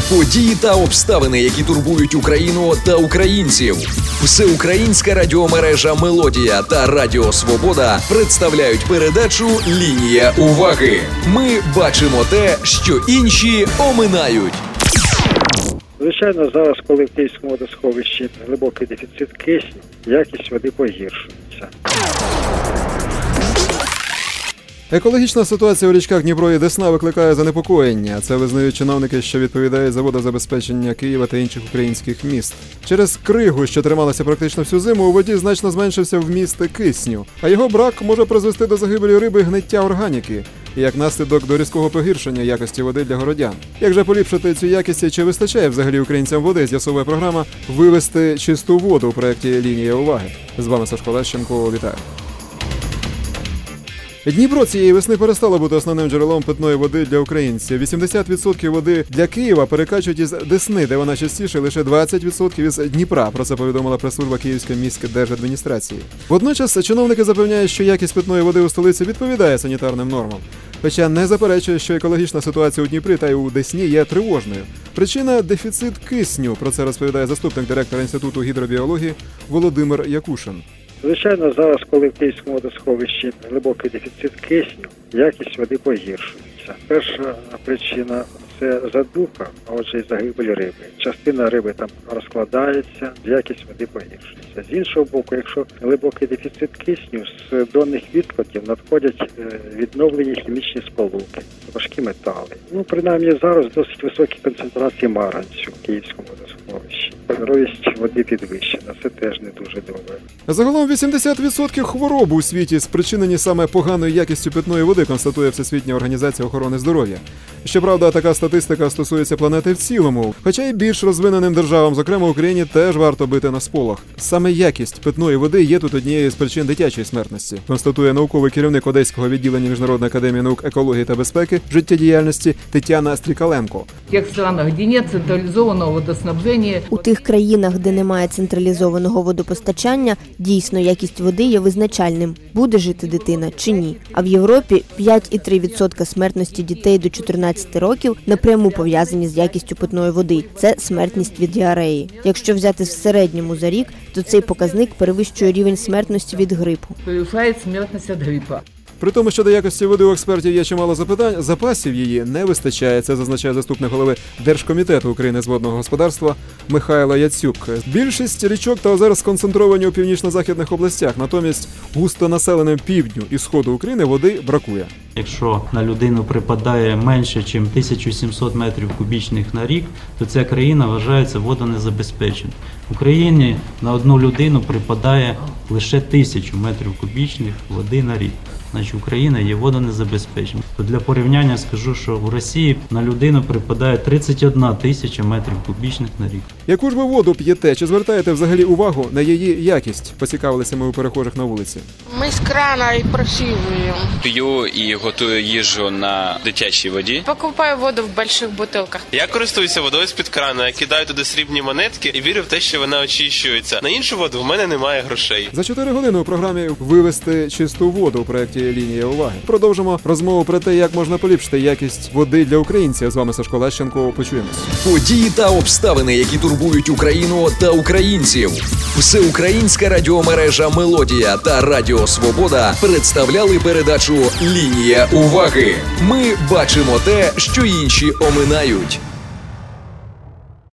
Події та обставини, які турбують Україну та українців. Всеукраїнська радіомережа «Мелодія» та Радіо Свобода представляють передачу «Лінія уваги». Ми бачимо те, що інші оминають. Звичайно, зараз, коли в Київському водосховищі глибокий дефіцит кисню, якість води погіршується. Екологічна ситуація у річках Дніпро і Десна викликає занепокоєння. Це визнають чиновники, що відповідають за водозабезпечення Києва та інших українських міст. Через кригу, що трималася практично всю зиму, у воді значно зменшився вміст кисню. А його брак може призвести до загибелі риби і гниття органіки. І як наслідок до різкого погіршення якості води для городян. Як же поліпшити цю якість і чи вистачає взагалі українцям води, з'ясовує програма «Вивести чисту воду» у проєкті «Лінія уваги». З вами Сашко Лещенко. Вітаю. Дніпро цієї весни перестало бути основним джерелом питної води для українців. 80% води для Києва перекачують із Десни, де вона частіше, лише 20% із Дніпра. Про це повідомила прес-служба Київської міськдержадміністрації. Водночас чиновники запевняють, що якість питної води у столиці відповідає санітарним нормам. Хоча не заперечує, що екологічна ситуація у Дніпрі та й у Десні є тривожною. Причина – дефіцит кисню. Про це розповідає заступник директора Інституту гідробіології Володимир Якушин. Звичайно, зараз, коли в Київському водосховищі глибокий дефіцит кисню, якість води погіршується. Перша причина – це задуха, а отже і загибель риби. Частина риби там розкладається, якість води погіршується. З іншого боку, якщо глибокий дефіцит кисню, з донних відкладів надходять відновлені хімічні сполуки, важкі метали. Принаймні зараз досить високі концентрації марганцю в Київському водосховищі. Кольоровість води підвищена, це теж не дуже добре. Загалом 80% хвороб у світі спричинені саме поганою якістю питної води, констатує Всесвітня організація охорони здоров'я. Щоправда, така статистика стосується планети в цілому, хоча й більш розвиненим державам, зокрема Україні, теж варто бити на сполох. Саме якість питної води є тут однією з причин дитячої смертності, констатує науковий керівник Одеського відділення Міжнародної академії наук екології та безпеки життєдіяльності Тетяна Стрікаленко. В тих странах, де немає централізованого водоснабження, у тих країнах, де немає централізованого водопостачання, дійсно якість води є визначальним, буде жити дитина чи ні. А в Європі 5,3% смертності дітей до 14 років напряму пов'язані з якістю питної води. Це смертність від діареї. Якщо взяти в середньому за рік, то цей показник перевищує рівень смертності від грипу. Перевищує смертність від грипу. При тому, що до якості води у експертів є чимало запитань, запасів її не вистачає, це зазначає заступник голови Держкомітету України з водного господарства Михайло Яцюк. Більшість річок та озер сконцентровані у північно-західних областях, натомість густонаселеним півдню і сходу України води бракує. Якщо на людину припадає менше, ніж 1700 метрів кубічних на рік, то ця країна вважається водонезабезпеченою. В Україні на одну людину припадає лише 1000 метрів кубічних води на рік. Значить, Україна є водонезабезпечена. Для порівняння скажу, що в Росії на людину припадає 31 тисяча метрів кубічних на рік. Яку ж ви воду п'єте? Чи звертаєте взагалі увагу на її якість? Поцікавилися ми у перехожих на вулиці. Ми з крана і просили. П'ю і готую їжу на дитячій воді. Покупаю воду в великих бутилках. Я користуюся водою з-під крана, я кидаю туди срібні монетки і вірю в те, що вона очищується. На іншу воду в мене немає грошей. За 4 години у програмі «Вивести чисту воду» у проєкті «Лінія уваги». Продовжимо розмову про те, як можна поліпшити якість води для українців. З вами Сашко Лещенко. Почуємось. Події та обставини, які турбують Україну та українців. Всеукраїнська радіомережа «Мелодія» та Радіо Свобода представляли передачу «Лінія уваги». Ми бачимо те, що інші оминають.